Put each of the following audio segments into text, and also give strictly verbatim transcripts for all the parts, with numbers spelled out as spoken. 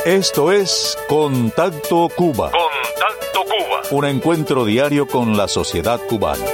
Esto es Contacto Cuba. Contacto Cuba. Un encuentro diario con la sociedad cubana.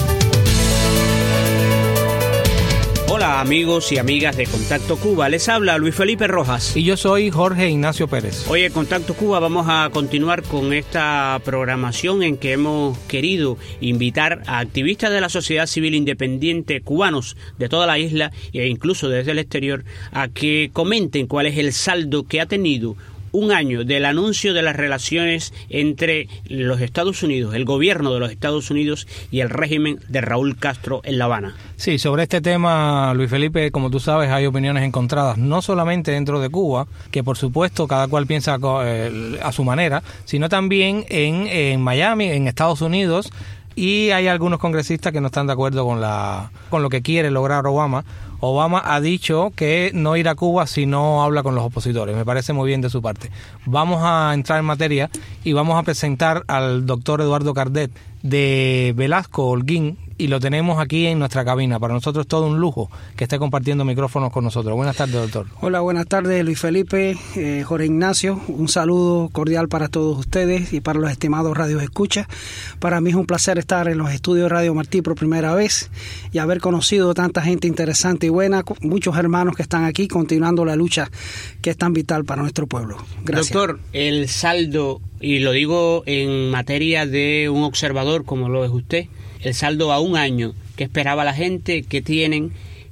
Hola amigos y amigas de Contacto Cuba, les habla Luis Felipe Rojas. Y yo soy Jorge Ignacio Pérez. Hoy en Contacto Cuba vamos a continuar con esta programación en que hemos querido invitar a activistas de la sociedad civil independiente cubanos de toda la isla e incluso desde el exterior a que comenten cuál es el saldo que ha tenido un año del anuncio de las relaciones entre los Estados Unidos, el gobierno de los Estados Unidos y el régimen de Raúl Castro en La Habana. Sí, sobre este tema, Luis Felipe, como tú sabes, hay opiniones encontradas, no solamente dentro de Cuba, que por supuesto cada cual piensa eh, a su manera, sino también en, en Miami, en Estados Unidos, y hay algunos congresistas que no están de acuerdo con la con lo que quiere lograr Obama. Obama ha dicho que no irá a Cuba si no habla con los opositores. Me parece muy bien de su parte. Vamos a entrar en materia y vamos a presentar al doctor Eduardo Cardet de Velasco Holguín, y lo tenemos aquí en nuestra cabina. Para nosotros es todo un lujo que esté compartiendo micrófonos con nosotros. Buenas tardes, doctor. Hola, buenas tardes, Luis Felipe, eh, Jorge Ignacio. Un saludo cordial para todos ustedes y para los estimados radios escuchas. Para mí es un placer estar en los estudios de Radio Martí por primera vez y haber conocido tanta gente interesante y buena, muchos hermanos que están aquí continuando la lucha que es tan vital para nuestro pueblo. Gracias. Doctor, el saldo, y lo digo en materia de un observador como lo es usted, el saldo a un año que esperaba la gente, que tienen,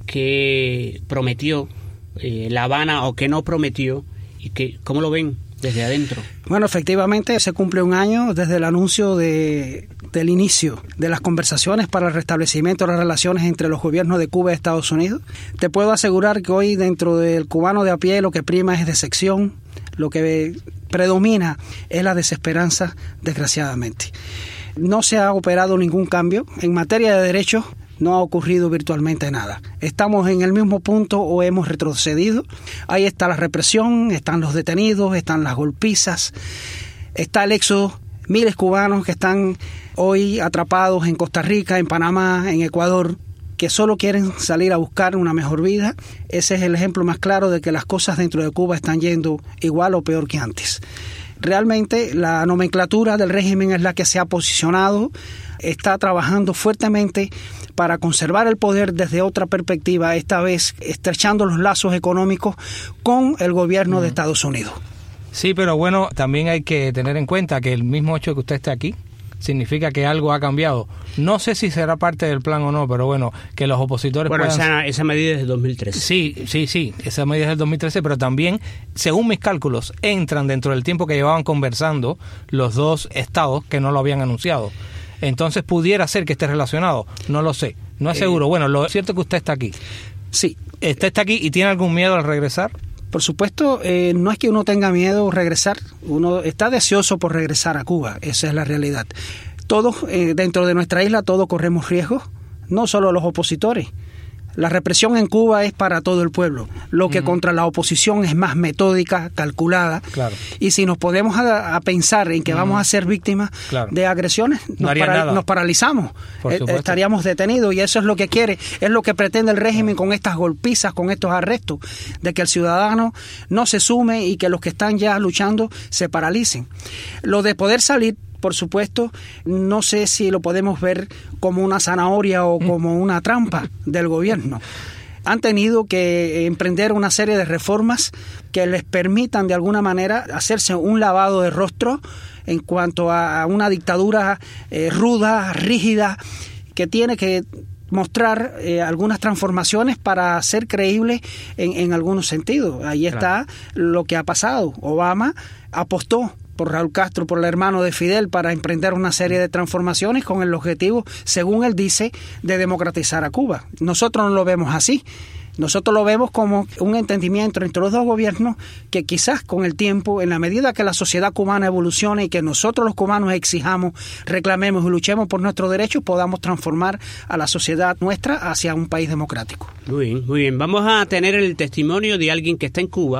que prometió eh, La Habana o que no prometió, y que ¿cómo lo ven desde adentro? Bueno, efectivamente se cumple un año desde el anuncio de, del inicio de las conversaciones para el restablecimiento de las relaciones entre los gobiernos de Cuba y Estados Unidos. Te puedo asegurar que hoy dentro del cubano de a pie lo que prima es decepción, lo que predomina es la desesperanza, desgraciadamente. No se ha operado ningún cambio. En materia de derechos no ha ocurrido virtualmente nada. Estamos en el mismo punto o hemos retrocedido. Ahí está la represión, están los detenidos, están las golpizas, está el éxodo. Miles cubanos que están hoy atrapados en Costa Rica, en Panamá, en Ecuador, que solo quieren salir a buscar una mejor vida. Ese es el ejemplo más claro de que las cosas dentro de Cuba están yendo igual o peor que antes. Realmente la nomenclatura del régimen es la que se ha posicionado, está trabajando fuertemente para conservar el poder desde otra perspectiva, esta vez estrechando los lazos económicos con el gobierno uh-huh. de Estados Unidos. Sí, pero bueno, también hay que tener en cuenta que el mismo hecho de que usted esté aquí significa que algo ha cambiado. No sé si será parte del plan o no, pero bueno, que los opositores Bueno, puedan... esa, esa medida es del dos mil trece. Sí, sí, sí, esa medida es del dos mil trece, pero también, según mis cálculos, entran dentro del tiempo que llevaban conversando los dos estados que no lo habían anunciado. Entonces, pudiera ser que esté relacionado. No lo sé, no es eh, seguro. Bueno, lo cierto es que usted está aquí. Sí. ¿Usted está aquí y tiene algún miedo al regresar? Por supuesto, eh, no es que uno tenga miedo a regresar, uno está deseoso por regresar a Cuba, esa es la realidad. Todos, eh, dentro de nuestra isla, todos corremos riesgos, no solo los opositores. La represión en Cuba es para todo el pueblo, lo que uh-huh. contra la oposición es más metódica, calculada, claro. Y si nos podemos a, a pensar en que uh-huh. vamos a ser víctimas claro. de agresiones, no nos, para, nos paralizamos, eh, estaríamos detenidos, y eso es lo que quiere, es lo que pretende el régimen con estas golpizas, con estos arrestos, de que el ciudadano no se sume y que los que están ya luchando se paralicen. Lo de poder salir, por supuesto, no sé si lo podemos ver como una zanahoria o como una trampa del gobierno. Han tenido que emprender una serie de reformas que les permitan de alguna manera hacerse un lavado de rostro en cuanto a una dictadura eh, ruda, rígida, que tiene que mostrar eh, algunas transformaciones para ser creíble en, en algunos sentidos. Ahí está claro. Lo que ha pasado. Obama apostó por Raúl Castro, por el hermano de Fidel, para emprender una serie de transformaciones con el objetivo, según él dice, de democratizar a Cuba. Nosotros no lo vemos así. Nosotros lo vemos como un entendimiento entre los dos gobiernos que quizás con el tiempo, en la medida que la sociedad cubana evolucione y que nosotros los cubanos exijamos, reclamemos y luchemos por nuestros derechos, podamos transformar a la sociedad nuestra hacia un país democrático. Muy bien, muy bien. Vamos a tener el testimonio de alguien que está en Cuba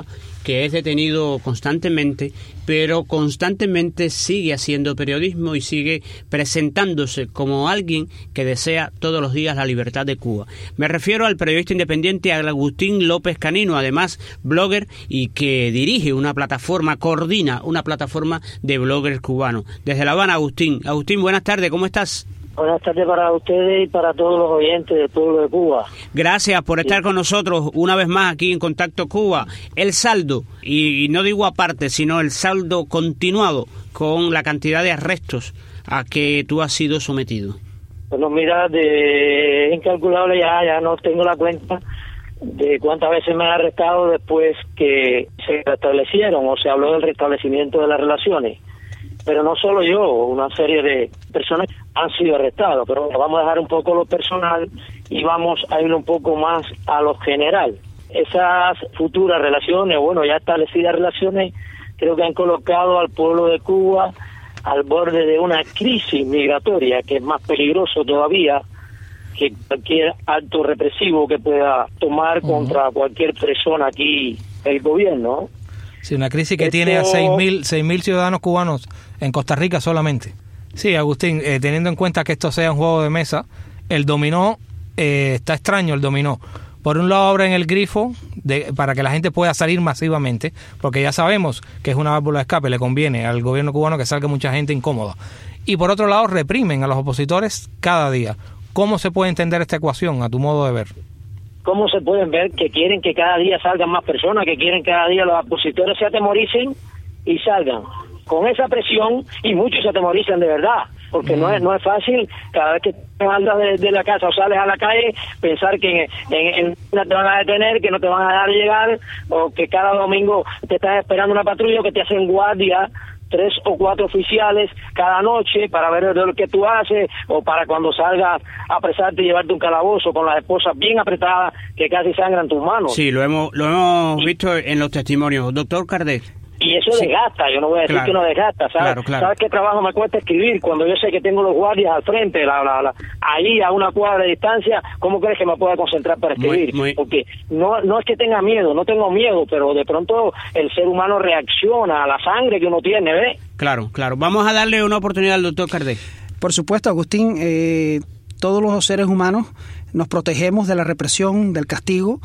que es detenido constantemente, pero constantemente sigue haciendo periodismo y sigue presentándose como alguien que desea todos los días la libertad de Cuba. Me refiero al periodista independiente Agustín López Canino, además blogger y que dirige una plataforma, coordina una plataforma de bloggers cubanos. Desde La Habana, Agustín. Agustín, buenas tardes, ¿cómo estás? Buenas tardes para ustedes y para todos los oyentes del pueblo de Cuba. Gracias por estar sí. con nosotros una vez más aquí en Contacto Cuba. El saldo, y, y no digo aparte, sino el saldo continuado con la cantidad de arrestos a que tú has sido sometido. Bueno, mira, de es incalculable, ya, ya no tengo la cuenta de cuántas veces me han arrestado después que se restablecieron o se habló del restablecimiento de las relaciones. Pero no solo yo, una serie de personas han sido arrestadas, pero vamos a dejar un poco lo personal y vamos a ir un poco más a lo general. Esas futuras relaciones, bueno, ya establecidas relaciones, creo que han colocado al pueblo de Cuba al borde de una crisis migratoria, que es más peligroso todavía que cualquier acto represivo que pueda tomar uh-huh. contra cualquier persona aquí el gobierno. Sí, una crisis que Esto... tiene a seis mil ciudadanos cubanos en Costa Rica solamente. Sí, Agustín, eh, teniendo en cuenta que esto sea un juego de mesa, el dominó, eh, está extraño el dominó. Por un lado abren el grifo de, para que la gente pueda salir masivamente, porque ya sabemos que es una válvula de escape, le conviene al gobierno cubano que salga mucha gente incómoda. Y por otro lado reprimen a los opositores cada día. ¿Cómo se puede entender esta ecuación a tu modo de ver? ¿Cómo se pueden ver que quieren que cada día salgan más personas, que quieren que cada día los opositores se atemoricen y salgan? Con esa presión, y muchos se atemorizan de verdad, porque mm. no es no es fácil cada vez que andas de, de la casa o sales a la calle, pensar que en, en, en no te van a detener, que no te van a dejar llegar, o que cada domingo te estás esperando una patrulla, que te hacen guardia tres o cuatro oficiales cada noche para ver lo que tú haces, o para cuando salgas a apresarte y llevarte un calabozo con las esposas bien apretadas que casi sangran tus manos. Sí, lo hemos lo hemos y, visto en los testimonios. Doctor Cardé. Y eso sí. desgasta, yo no voy a decir claro. que no desgasta, ¿sabes? Claro, claro. ¿Sabes qué trabajo me cuesta escribir? Cuando yo sé que tengo los guardias al frente, la, la, la, ahí a una cuadra de distancia, ¿cómo crees que me pueda concentrar para escribir? Muy, muy... Porque no no es que tenga miedo, no tengo miedo, pero de pronto el ser humano reacciona a la sangre que uno tiene, ¿ves? Claro, claro. Vamos a darle una oportunidad al doctor Cardé. Por supuesto, Agustín, eh, todos los seres humanos nos protegemos de la represión, del castigo,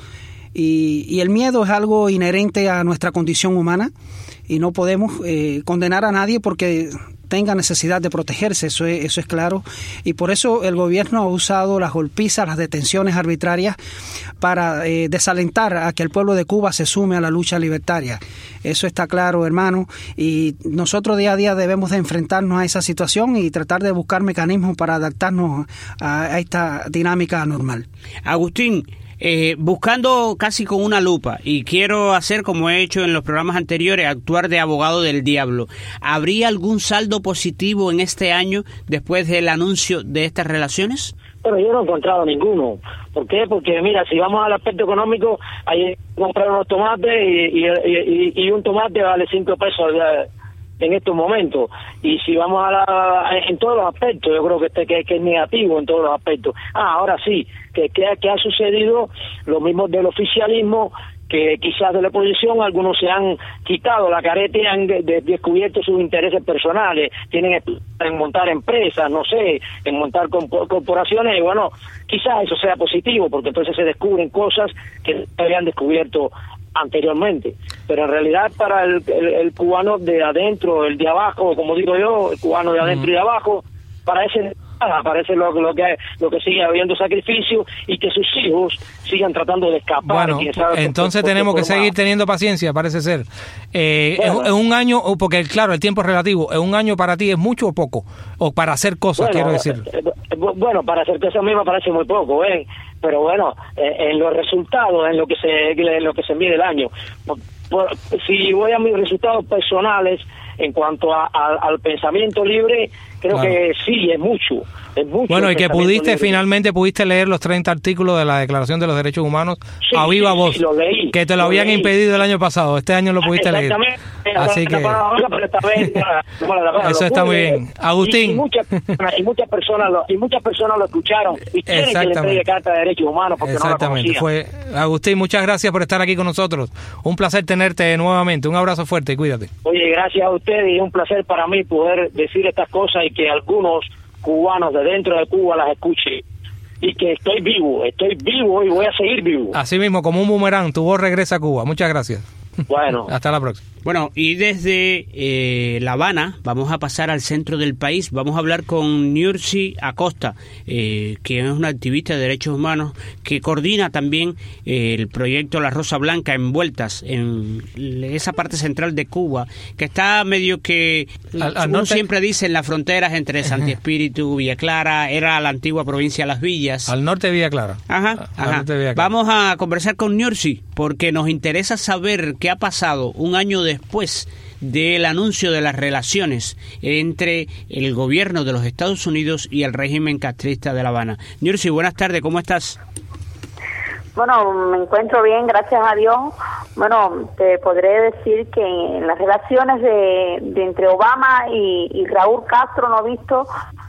y, y el miedo es algo inherente a nuestra condición humana, y no podemos eh, condenar a nadie porque tenga necesidad de protegerse, eso es, eso es claro, y por eso el gobierno ha usado las golpizas, las detenciones arbitrarias para eh, desalentar a que el pueblo de Cuba se sume a la lucha libertaria. Eso está claro, hermano, y nosotros día a día debemos de enfrentarnos a esa situación y tratar de buscar mecanismos para adaptarnos a, a esta dinámica anormal. Agustín, Eh, buscando casi con una lupa, y quiero hacer como he hecho en los programas anteriores, actuar de abogado del diablo, ¿habría algún saldo positivo en este año después del anuncio de estas relaciones? Pero yo no he encontrado ninguno. ¿Por qué? Porque mira, si vamos al aspecto económico, hay que comprar unos tomates y, y, y, y un tomate vale cinco pesos en estos momentos, y si vamos a la, en todos los aspectos, yo creo que este que, que es negativo en todos los aspectos. Ah, ahora sí, que, que, que ha sucedido lo mismo del oficialismo, que quizás de la oposición algunos se han quitado la careta y han de, de, descubierto sus intereses personales, tienen en montar empresas, no sé, en montar corporaciones, y bueno, quizás eso sea positivo, porque entonces se descubren cosas que se habían descubierto anteriormente, pero en realidad para el, el, el cubano de adentro, el de abajo, como digo yo, el cubano de adentro uh-huh. y de abajo, parece nada, parece lo, lo que lo que sigue habiendo sacrificio y que sus hijos sigan tratando de escapar. Bueno, entonces por, tenemos por, por que seguir teniendo paciencia, parece ser. Eh, bueno, es, es un año, porque claro, el tiempo es relativo, ¿es un año para ti es mucho o poco? O para hacer cosas, bueno, quiero decir. Eh, eh, bueno, para hacer cosas mismas parece muy poco, ¿eh? Pero bueno, eh, en los resultados, en lo que se en lo que se mide el año. Por, por, si voy a mis resultados personales, en cuanto a, a, al pensamiento libre, creo claro. que sí, es mucho. Es mucho bueno, y que pudiste, libre. finalmente pudiste leer los treinta artículos de la Declaración de los Derechos Humanos sí, a viva sí, voz, sí, lo leí, que te lo, lo habían leí. impedido el año pasado, este año lo pudiste leer. Así que eso está muy bien. Agustín. Y, y, muchas, y muchas personas lo, y muchas personas lo escucharon y quieren que le entregue Carta de Derechos Humanos porque Exactamente. no la Fue Agustín, muchas gracias por estar aquí con nosotros. Un placer tenerte nuevamente. Un abrazo fuerte y cuídate. Oye, gracias a ustedes y es un placer para mí poder decir estas cosas y que algunos cubanos de dentro de Cuba las escuchen. Y que estoy vivo, estoy vivo y voy a seguir vivo. Así mismo, como un boomerang, tu voz regresa a Cuba. Muchas gracias. Bueno. Hasta la próxima. Bueno, y desde eh, La Habana vamos a pasar al centro del país. Vamos a hablar con Nursi Acosta, eh, que es una activista de derechos humanos que coordina también eh, el proyecto La Rosa Blanca Envueltas en esa parte central de Cuba, que está medio que, al, al uno norte, siempre dice, en las fronteras entre Santi Espíritu, Villa Clara, era la antigua provincia de Las Villas. Al norte de Villa Clara. Ajá, ajá. Norte de Villa Clara. Vamos a conversar con Nursi porque nos interesa saber qué ha pasado un año después del anuncio de las relaciones entre el gobierno de los Estados Unidos y el régimen castrista de La Habana. Nursi, buenas tardes, ¿cómo estás? Bueno, me encuentro bien, gracias a Dios. Bueno, te podré decir que en las relaciones de, de entre Obama y, y Raúl Castro no he visto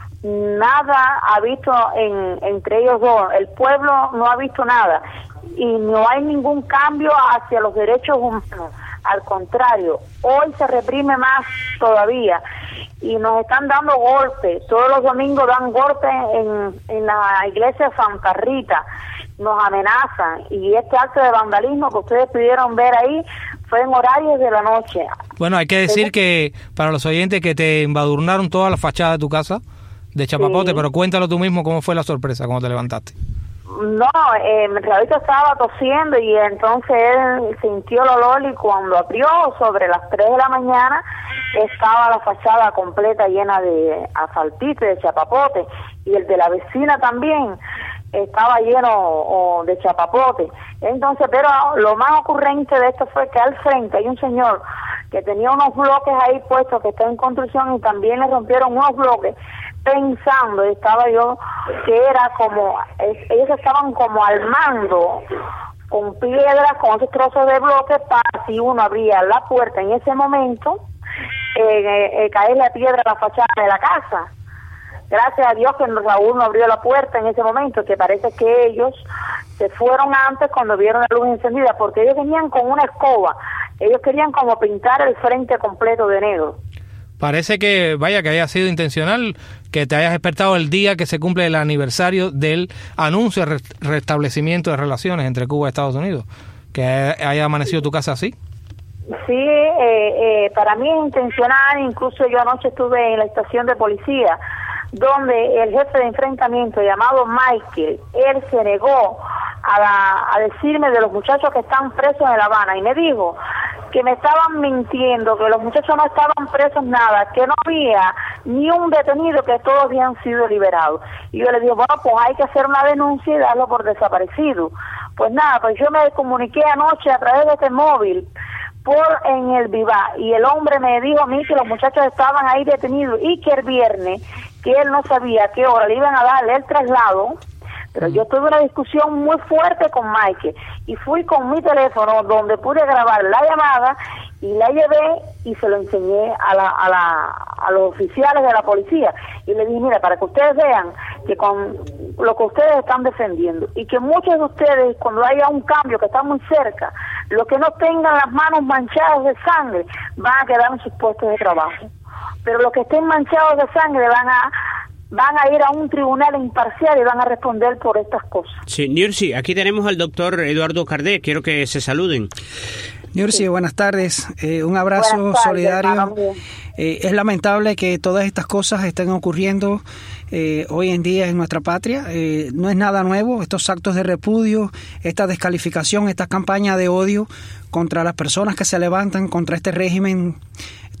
nada, ha visto en, entre ellos dos. El pueblo no ha visto nada y no hay ningún cambio hacia los derechos humanos. Al contrario, hoy se reprime más todavía y nos están dando golpes. Todos los domingos dan golpes en, en la iglesia de Santa Rita, nos amenazan y este acto de vandalismo que ustedes pudieron ver ahí fue en horarios de la noche. Bueno, hay que decir que para los oyentes que te embadurnaron toda la fachada de tu casa de chapapote, sí. Pero cuéntalo tú mismo cómo fue la sorpresa cuando te levantaste. No, eh, Raúlito estaba tosiendo y entonces él sintió el olor y cuando abrió sobre las tres de la mañana estaba la fachada completa llena de asfaltito y de chapapote y el de la vecina también estaba lleno oh, de chapapote. Entonces, pero lo más ocurrente de esto fue que al frente hay un señor que tenía unos bloques ahí puestos que está en construcción y también le rompieron unos bloques pensando, estaba yo, que era como, ellos estaban como armando con piedras, con esos trozos de bloques para si uno abría la puerta en ese momento, eh, eh, caer la piedra a la fachada de la casa. Gracias a Dios que Raúl no abrió la puerta en ese momento, que parece que ellos se fueron antes cuando vieron la luz encendida, porque ellos venían con una escoba, ellos querían como pintar el frente completo de negro. Parece que, vaya, que haya sido intencional, que te hayas despertado el día que se cumple el aniversario del anuncio de restablecimiento de relaciones entre Cuba y Estados Unidos, que haya amanecido tu casa así. Sí, eh, eh, para mí es intencional, incluso yo anoche estuve en la estación de policía, donde el jefe de enfrentamiento llamado Michael, él se negó a, la, a decirme de los muchachos que están presos en La Habana y me dijo que me estaban mintiendo, que los muchachos no estaban presos nada, que no había ni un detenido, que todos habían sido liberados. Y yo le digo, bueno, pues hay que hacer una denuncia y darlo por desaparecido. Pues nada, pues yo me comuniqué anoche a través de este móvil por en el Viva y el hombre me dijo a mí que los muchachos estaban ahí detenidos y que el viernes, que él no sabía a qué hora le iban a darle el traslado. Pero yo tuve una discusión muy fuerte con Mike y fui con mi teléfono donde pude grabar la llamada y la llevé y se lo enseñé a, la, a, la, a los oficiales de la policía y le dije, mira, para que ustedes vean que con lo que ustedes están defendiendo y que muchos de ustedes cuando haya un cambio que está muy cerca, los que no tengan las manos manchadas de sangre van a quedar en sus puestos de trabajo, pero los que estén manchados de sangre van a van a ir a un tribunal imparcial y van a responder por estas cosas. Sí, Nursi, aquí tenemos al doctor Eduardo Cardé, quiero que se saluden. Nursi, sí. Buenas tardes, eh, un abrazo tardes, solidario. Eh, es lamentable que todas estas cosas estén ocurriendo eh, hoy en día en nuestra patria. Eh, no es nada nuevo, estos actos de repudio, esta descalificación, esta campaña de odio contra las personas que se levantan contra este régimen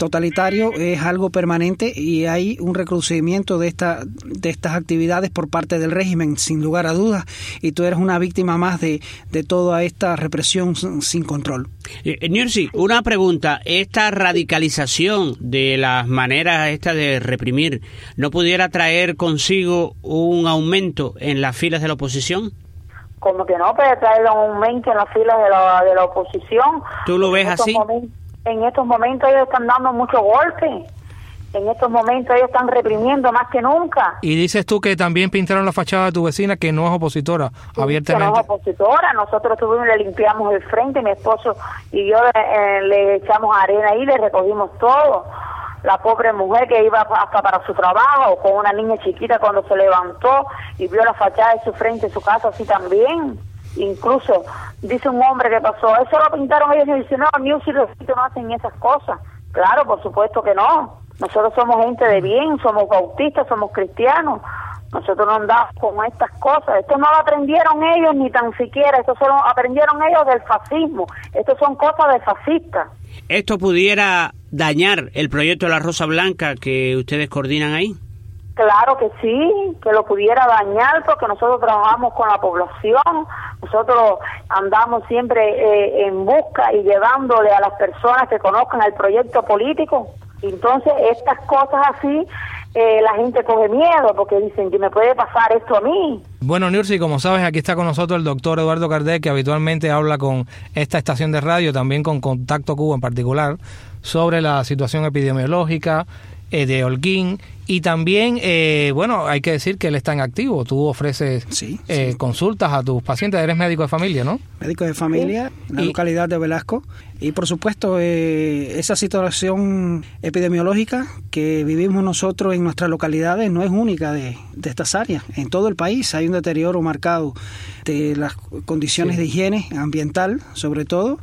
totalitario es algo permanente y hay un recrudecimiento de, esta, de estas actividades por parte del régimen, sin lugar a dudas, y tú eres una víctima más de, de toda esta represión sin control. Eh, Nursi, una pregunta. ¿Esta radicalización de las maneras esta de reprimir no pudiera traer consigo un aumento en las filas de la oposición? Como que no puede traer un aumento en las filas de la, de la oposición. ¿Tú lo ves así? Momentos, en estos momentos ellos están dando muchos golpes. En estos momentos ellos están reprimiendo más que nunca. Y dices tú que también pintaron la fachada de tu vecina, que no es opositora, sí, abiertamente. Que no es opositora. Nosotros tuvimos, le limpiamos el frente, mi esposo y yo eh, le echamos arena ahí, le recogimos todo. La pobre mujer que iba hasta para su trabajo, con una niña chiquita, cuando se levantó y vio la fachada de su frente, de su casa, así también. Incluso, dice un hombre que pasó, eso lo pintaron ellos y dice, no, News y los sitios no hacen esas cosas. Claro, por supuesto que no. Nosotros somos gente de bien, somos bautistas, somos cristianos. Nosotros no andamos con estas cosas. Esto no lo aprendieron ellos ni tan siquiera. Esto solo aprendieron ellos del fascismo. Esto son cosas de fascistas. ¿Esto pudiera dañar el proyecto de la Rosa Blanca que ustedes coordinan ahí? Claro que sí, que lo pudiera dañar, porque nosotros trabajamos con la población, nosotros andamos siempre eh, en busca y llevándole a las personas que conozcan el proyecto político. Entonces, estas cosas así, eh, la gente coge miedo, porque dicen que me puede pasar esto a mí. Bueno, Nursi, como sabes, aquí está con nosotros el doctor Eduardo Cardel, que habitualmente habla con esta estación de radio, también con Contacto Cuba en particular, sobre la situación epidemiológica eh, de Holguín. Y también, eh, bueno, hay que decir que él está en activo. Tú ofreces sí, eh, sí. consultas a tus pacientes. Eres médico de familia, ¿no? Médico de familia, sí. En la y, localidad de Velasco. Y, por supuesto, eh, esa situación epidemiológica que vivimos nosotros en nuestras localidades no es única de, de estas áreas. En todo el país hay un deterioro marcado de las condiciones sí. de higiene ambiental, sobre todo.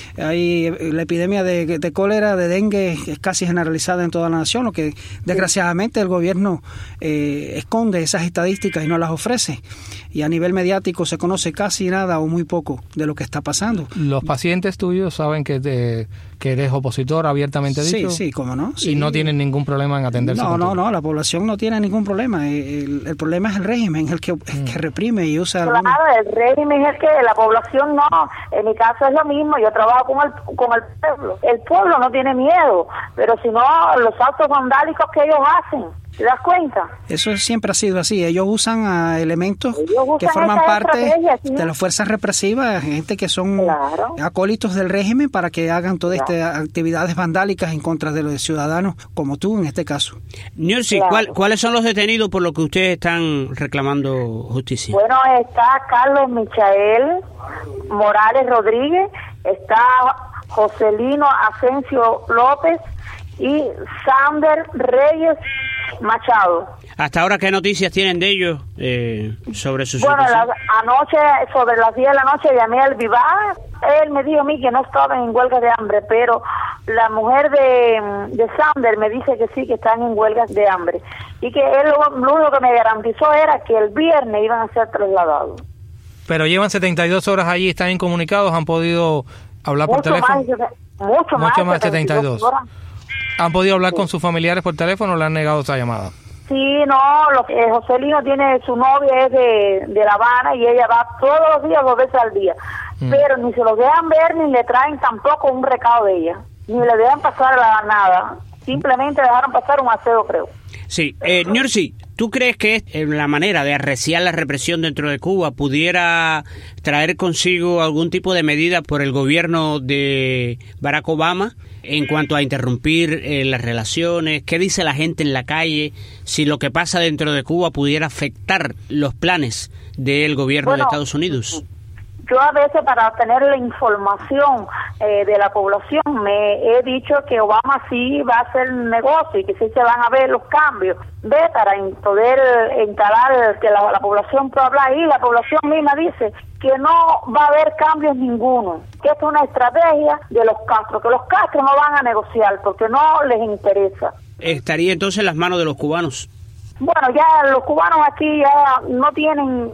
Hay la epidemia de, de cólera, de dengue, es casi generalizada en toda la nación, lo que, desgraciadamente, el gobierno eh, esconde esas estadísticas y no las ofrece, y a nivel mediático se conoce casi nada o muy poco de lo que está pasando. ¿Los pacientes tuyos saben que, te, que eres opositor abiertamente dicho? Sí, sí, cómo no. Sí. ¿Y no tienen ningún problema en atenderse No, contigo? no, no, la población no tiene ningún problema. El, el problema es el régimen, el que, el que reprime y usa... Claro, algunos... el régimen es el que la población no. En mi caso es lo mismo, yo trabajo con el, con el pueblo. El pueblo no tiene miedo, pero si no, los actos vandálicos que ellos hacen, ¿te das cuenta? Eso siempre ha sido así. Ellos usan a elementos ellos usan que forman parte ¿sí? de las fuerzas represivas, gente que son claro. acólitos del régimen para que hagan todas claro. estas actividades vandálicas en contra de los ciudadanos, como tú en este caso. Nursi, claro. ¿cuál, ¿cuáles son los detenidos por lo que ustedes están reclamando justicia? Bueno, está Carlos Michael Morales Rodríguez, está Joselino Asensio López y Sander Reyes Machado. ¿Hasta ahora qué noticias tienen de ellos eh, sobre su bueno, situación? Bueno, anoche, sobre las diez de la noche, llamé al Vivar. Él me dijo a mí que no estaban en huelga de hambre, pero la mujer de, de Sander me dice que sí, que están en huelgas de hambre. Y que él lo, lo único que me garantizó era que el viernes iban a ser trasladados. Pero llevan setenta y dos horas allí, ¿están incomunicados? ¿Han podido hablar mucho por teléfono? Más, mucho más. Mucho más de setenta y dos. Horas. ¿Han podido hablar sí. con sus familiares por teléfono o le han negado esa llamada? Sí, no, lo, eh, Joselino tiene, su novia es de, de La Habana y ella va todos los días, dos veces al día. Mm. Pero ni se lo dejan ver ni le traen tampoco un recado de ella. Ni le dejan pasar la, nada. Simplemente dejaron pasar un aseo, creo. Sí, eh, Nursi, ¿tú crees que la manera de arreciar la represión dentro de Cuba pudiera traer consigo algún tipo de medida por el gobierno de Barack Obama en cuanto a interrumpir eh, las relaciones? ¿Qué dice la gente en la calle? Si lo que pasa dentro de Cuba pudiera afectar los planes del gobierno bueno, de Estados Unidos. Yo a veces, para tener la información eh, de la población, me he dicho que Obama sí va a hacer negocio y que sí se van a ver los cambios. Ve, para poder instalar que la, la población pueda hablar, y la población misma dice que no va a haber cambios ninguno, que esto es una estrategia de los Castro, que los Castro no van a negociar porque no les interesa. ¿Estaría entonces en las manos de los cubanos? Bueno, ya los cubanos aquí ya no tienen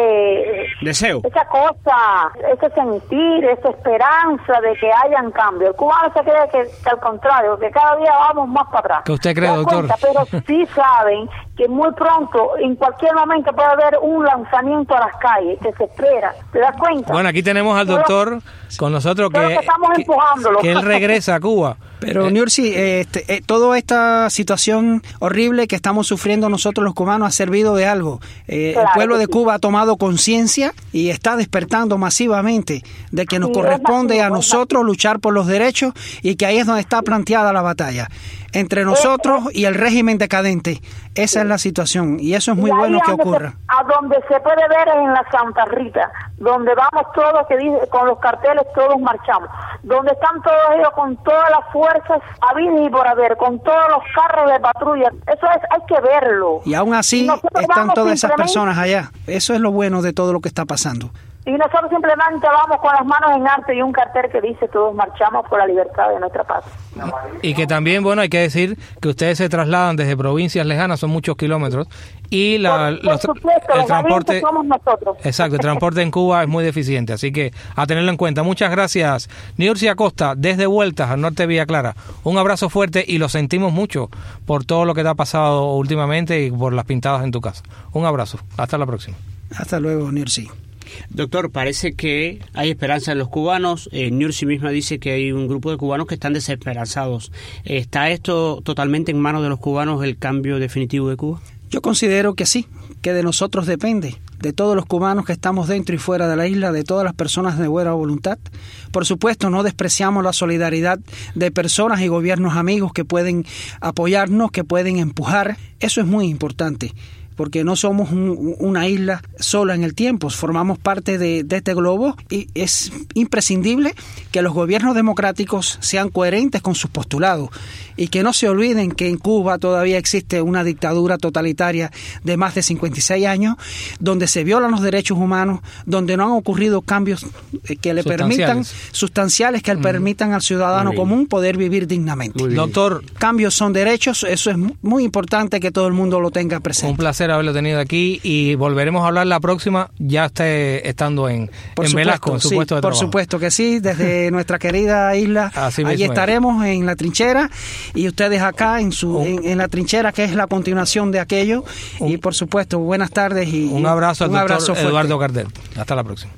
ese deseo, esa cosa, ese sentir, esa esperanza de que hayan cambios. El cubano se cree que, que al contrario, que cada día vamos más para atrás. ¿Qué usted cree, doctor? Cuenta, pero sí saben que muy pronto, en cualquier momento puede haber un lanzamiento a las calles que se espera. ¿Te das cuenta? Bueno, aquí tenemos al doctor con nosotros que, que, estamos que, que él regresa a Cuba. Pero, eh, Nursi, este, eh, toda esta situación horrible que estamos sufriendo nosotros los cubanos ha servido de algo. Eh, claro, el pueblo de Cuba ha tomado conciencia y está despertando masivamente de que nos sí, corresponde masivo, a nosotros luchar por los derechos y que ahí es donde está planteada la batalla. Entre nosotros y el régimen decadente. Esa sí. es la situación y eso es muy bueno que ocurra. Se, a donde se puede ver es en la Santa Rita, donde vamos todos, que dice, con los carteles todos marchamos, donde están todos ellos con todas las fuerzas habidas y por haber, con todos los carros de patrulla. Eso es, hay que verlo. Y aún así y están todas esas personas allá. Eso es lo bueno de todo lo que está pasando. Y nosotros simplemente vamos con las manos en alto y un cartel que dice todos marchamos por la libertad de nuestra patria. Y que también, bueno, hay que decir que ustedes se trasladan desde provincias lejanas, son muchos kilómetros, y la, por, por los, supuesto, el los transporte somos nosotros. Exacto, el transporte en Cuba es muy deficiente, así que a tenerlo en cuenta. Muchas gracias, Nursi Acosta, desde Vueltas al norte de Villa Clara. Un abrazo fuerte y lo sentimos mucho por todo lo que te ha pasado últimamente y por las pintadas en tu casa. Un abrazo, hasta la próxima. Hasta luego, Nursi. Doctor, parece que hay esperanza en los cubanos. Eh, Nursi misma dice que hay un grupo de cubanos que están desesperanzados. ¿Está esto totalmente en manos de los cubanos, el cambio definitivo de Cuba? Yo considero que sí, que de nosotros depende, de todos los cubanos que estamos dentro y fuera de la isla, de todas las personas de buena voluntad. Por supuesto, no despreciamos la solidaridad de personas y gobiernos amigos que pueden apoyarnos, que pueden empujar. Eso es muy importante, porque no somos un, una isla sola en el tiempo, formamos parte de, de este globo y es imprescindible que los gobiernos democráticos sean coherentes con sus postulados y que no se olviden que en Cuba todavía existe una dictadura totalitaria de más de cincuenta y seis años, donde se violan los derechos humanos, donde no han ocurrido cambios que le permitan, sustanciales que le mm. permitan al ciudadano común poder vivir dignamente. Doctor, cambios son derechos, eso es muy importante que todo el mundo lo tenga presente. Un placer haberlo tenido aquí y volveremos a hablar la próxima ya esté estando en, por en supuesto, Velasco, en su sí, puesto de por trabajo. supuesto que sí, desde nuestra querida isla, allí estaremos en la trinchera y ustedes acá en su en, en la trinchera que es la continuación de aquello un, y por supuesto buenas tardes y un abrazo al un doctor abrazo Eduardo Gardel. Hasta la próxima.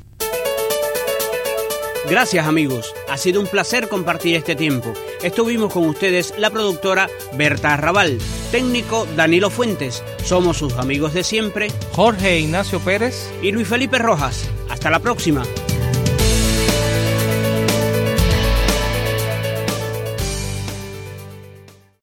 Gracias amigos, ha sido un placer compartir este tiempo. Estuvimos con ustedes la productora Berta Arrabal, técnico Danilo Fuentes, somos sus amigos de siempre, Jorge Ignacio Pérez y Luis Felipe Rojas. Hasta la próxima.